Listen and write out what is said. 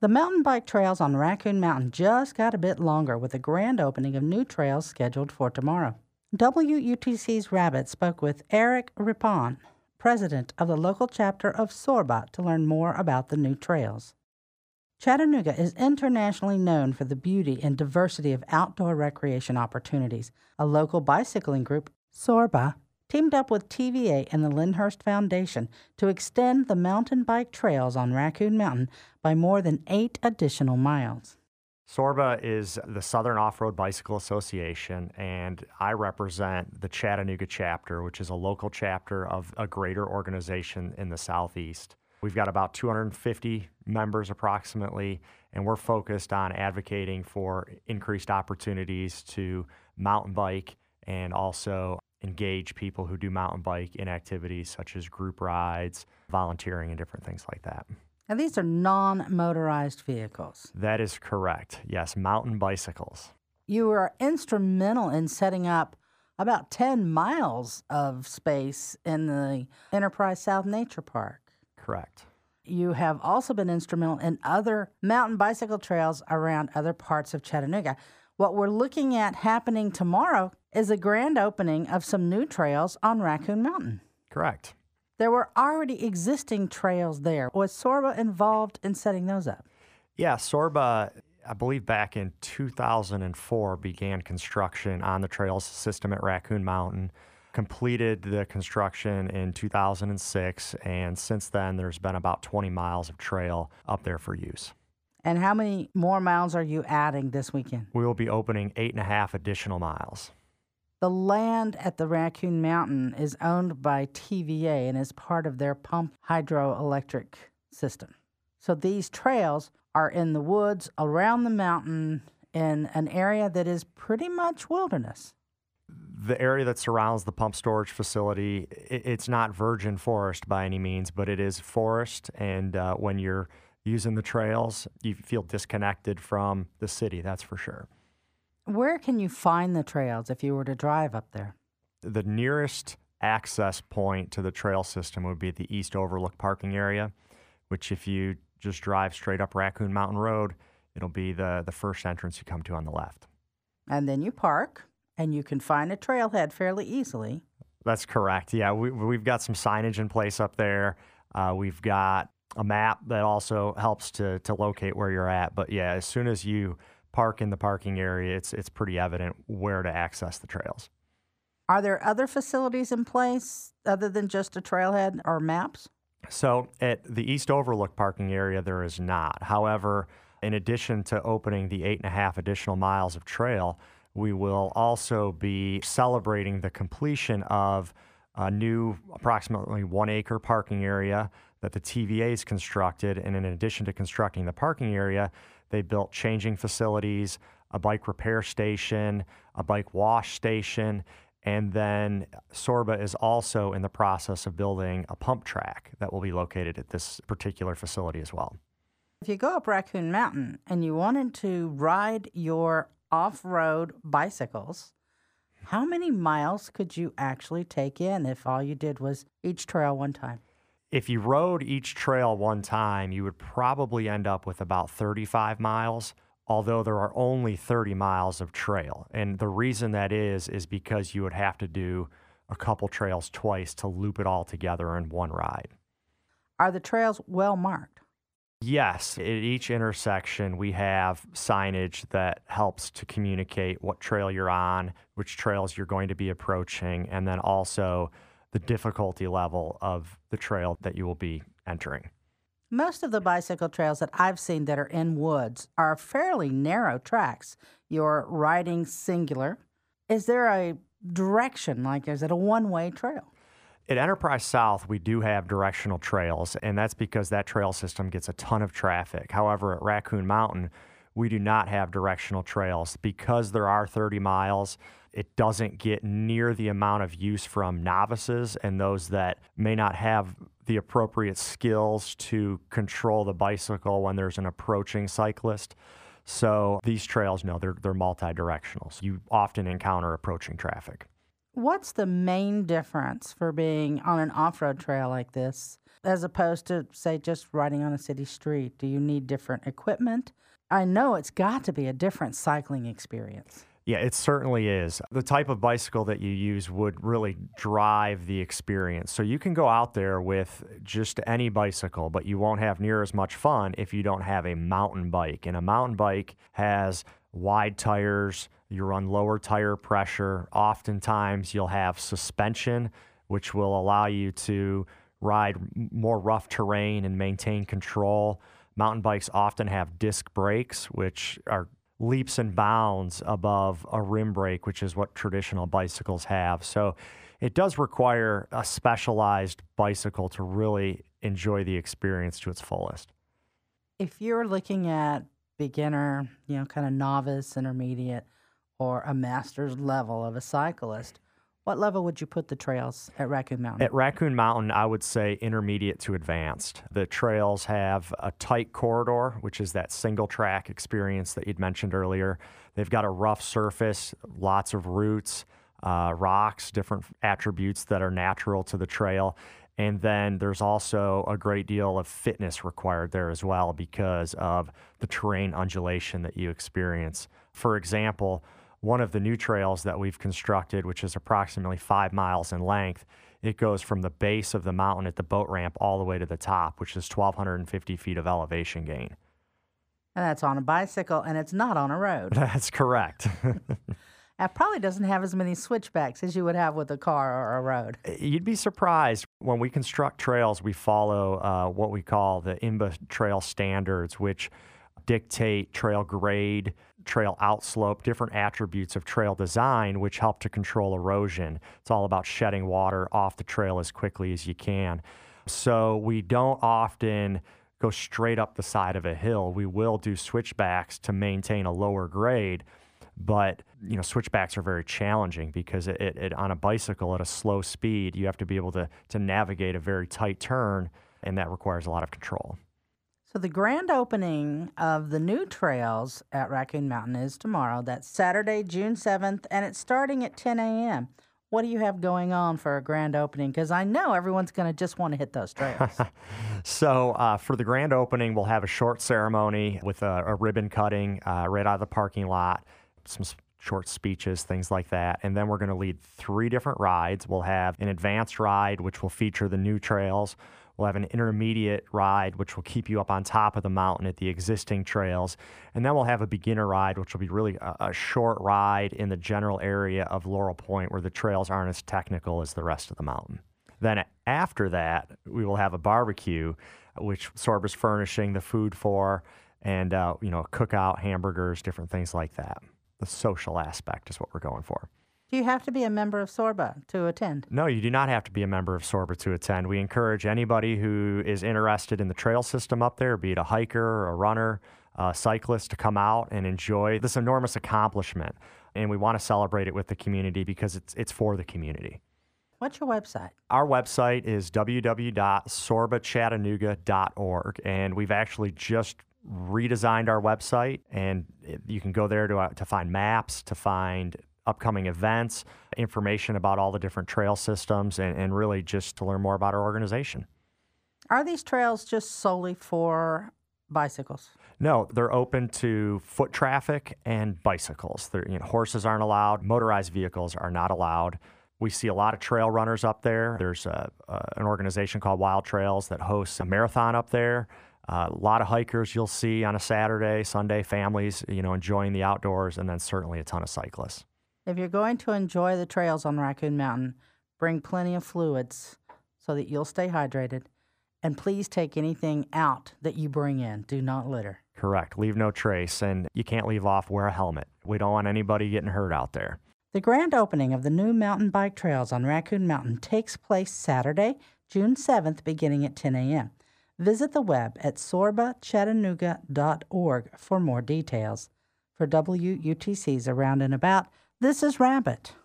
The mountain bike trails on Raccoon Mountain just got a bit longer with a grand opening of new trails scheduled for tomorrow. WUTC's Rabbit spoke with Eric Ripon, president of the local chapter of SORBA, to learn more about the new trails. Chattanooga is internationally known for the beauty and diversity of outdoor recreation opportunities. A local bicycling group, SORBA, teamed up with TVA and the Lyndhurst Foundation to extend the mountain bike trails on Raccoon Mountain by more than 8 additional miles. SORBA is the Southern Off-Road Bicycle Association, and I represent the Chattanooga chapter, which is a local chapter of a greater organization in the Southeast. We've got about 250 members approximately, and we're focused on advocating for increased opportunities to mountain bike and also engage people who do mountain bike in activities such as group rides, volunteering, and different things like that. And these are non-motorized vehicles. That is correct. Yes, mountain bicycles. You were instrumental in setting up about 10 miles of space in the Enterprise South Nature Park. Correct. You have also been instrumental in other mountain bicycle trails around other parts of Chattanooga. What we're looking at happening tomorrow is a grand opening of some new trails on Raccoon Mountain. Correct. There were already existing trails there. Was SORBA involved in setting those up? Yeah, SORBA, I believe back in 2004, began construction on the trails system at Raccoon Mountain, completed the construction in 2006, and since then there's been about 20 miles of trail up there for use. And how many more miles are you adding this weekend? We will be opening 8.5 additional miles. The land at the Raccoon Mountain is owned by TVA and is part of their pumped hydroelectric system. So these trails are in the woods around the mountain in an area that is pretty much wilderness. The area that surrounds the pump storage facility, it's not virgin forest by any means, but it is forest, and when you're using the trails, you feel disconnected from the city, that's for sure. Where can you find the trails if you were to drive up there? The nearest access point to the trail system would be the East Overlook parking area, which if you just drive straight up Raccoon Mountain Road, it'll be the first entrance you come to on the left. And then you park, and you can find a trailhead fairly easily. That's correct. Yeah, we've got some signage in place up there. We've got a map that also helps to locate where you're at. But yeah, as soon as you park in the parking area, it's pretty evident where to access the trails. Are there other facilities in place other than just a trailhead or maps? So at the East Overlook parking area, there is not. However, in addition to opening the 8.5 additional miles of trail, we will also be celebrating the completion of a new approximately 1 acre parking area that the TVA's constructed. And in addition to constructing the parking area, they built changing facilities, a bike repair station, a bike wash station, and then SORBA is also in the process of building a pump track that will be located at this particular facility as well. If you go up Raccoon Mountain and you wanted to ride your off-road bicycles, how many miles could you actually take in if all you did was each trail one time? If you rode each trail one time, you would probably end up with about 35 miles, although there are only 30 miles of trail. And the reason that is because you would have to do a couple trails twice to loop it all together in one ride. Are the trails well marked? Yes, at each intersection we have signage that helps to communicate what trail you're on, which trails you're going to be approaching, and then also the difficulty level of the trail that you will be entering. Most of the bicycle trails that I've seen that are in woods are fairly narrow tracks. You're riding singular. Is there a direction, like is it a one-way trail? At Enterprise South, we do have directional trails, and that's because that trail system gets a ton of traffic. However, at Raccoon Mountain, we do not have directional trails. Because there are 30 miles, it doesn't get near the amount of use from novices and those that may not have the appropriate skills to control the bicycle when there's an approaching cyclist. So these trails, no, they're multi-directional. So you often encounter approaching traffic. What's the main difference for being on an off-road trail like this as opposed to, say, just riding on a city street? Do you need different equipment? I know it's got to be a different cycling experience. Yeah, it certainly is. The type of bicycle that you use would really drive the experience. So you can go out there with just any bicycle, but you won't have near as much fun if you don't have a mountain bike. And a mountain bike has wide tires, you run lower tire pressure. Oftentimes you'll have suspension, which will allow you to ride more rough terrain and maintain control. Mountain bikes often have disc brakes, which are leaps and bounds above a rim brake, which is what traditional bicycles have. So it does require a specialized bicycle to really enjoy the experience to its fullest. If you're looking at beginner, kind of novice, intermediate, or a master's level of a cyclist, what level would you put the trails at Raccoon Mountain? At Raccoon Mountain, I would say intermediate to advanced. The trails have a tight corridor, which is that single track experience that you'd mentioned earlier. They've got a rough surface, lots of roots, rocks, different attributes that are natural to the trail. And then there's also a great deal of fitness required there as well because of the terrain undulation that you experience. For example, one of the new trails that we've constructed, which is approximately 5 miles in length, it goes from the base of the mountain at the boat ramp all the way to the top, which is 1,250 feet of elevation gain. And that's on a bicycle, and it's not on a road. That's correct. It probably doesn't have as many switchbacks as you would have with a car or a road. You'd be surprised. When we construct trails, we follow what we call the IMBA trail standards, which dictate trail grade, trail outslope, different attributes of trail design, which help to control erosion. It's all about shedding water off the trail as quickly as you can. So we don't often go straight up the side of a hill. We will do switchbacks to maintain a lower grade, but switchbacks are very challenging because it on a bicycle at a slow speed, you have to be able to navigate a very tight turn, and that requires a lot of control. So the grand opening of the new trails at Raccoon Mountain is tomorrow. That's Saturday, June 7th, and it's starting at 10 a.m. What do you have going on for a grand opening? Because I know everyone's going to just want to hit those trails. So for the grand opening, we'll have a short ceremony with a ribbon cutting right out of the parking lot, some short speeches, things like that. And then we're going to lead 3 different rides. We'll have an advanced ride, which will feature the new trails. We'll have an intermediate ride, which will keep you up on top of the mountain at the existing trails. And then we'll have a beginner ride, which will be really a short ride in the general area of Laurel Point where the trails aren't as technical as the rest of the mountain. Then after that, we will have a barbecue, which Sorba's furnishing the food for, and cookout, hamburgers, different things like that. The social aspect is what we're going for. Do you have to be a member of Sorba to attend? No, you do not have to be a member of Sorba to attend. We encourage anybody who is interested in the trail system up there, be it a hiker, a runner, a cyclist, to come out and enjoy this enormous accomplishment. And we want to celebrate it with the community because it's for the community. What's your website? Our website is www.sorbachattanooga.org, and we've actually just redesigned our website, and you can go there to find maps, to find upcoming events, information about all the different trail systems, and really just to learn more about our organization. Are these trails just solely for bicycles? No, they're open to foot traffic and bicycles. Horses aren't allowed. Motorized vehicles are not allowed. We see a lot of trail runners up there. There's an organization called Wild Trails that hosts a marathon up there. A lot of hikers you'll see on a Saturday, Sunday, families, enjoying the outdoors, and then certainly a ton of cyclists. If you're going to enjoy the trails on Raccoon Mountain, bring plenty of fluids so that you'll stay hydrated. And please take anything out that you bring in. Do not litter. Correct. Leave no trace. And you can't leave off, wear a helmet. We don't want anybody getting hurt out there. The grand opening of the new mountain bike trails on Raccoon Mountain takes place Saturday, June 7th, beginning at 10 a.m. Visit the web at sorbachattanooga.org for more details. For WUTC's Around and About, this is Rabbit.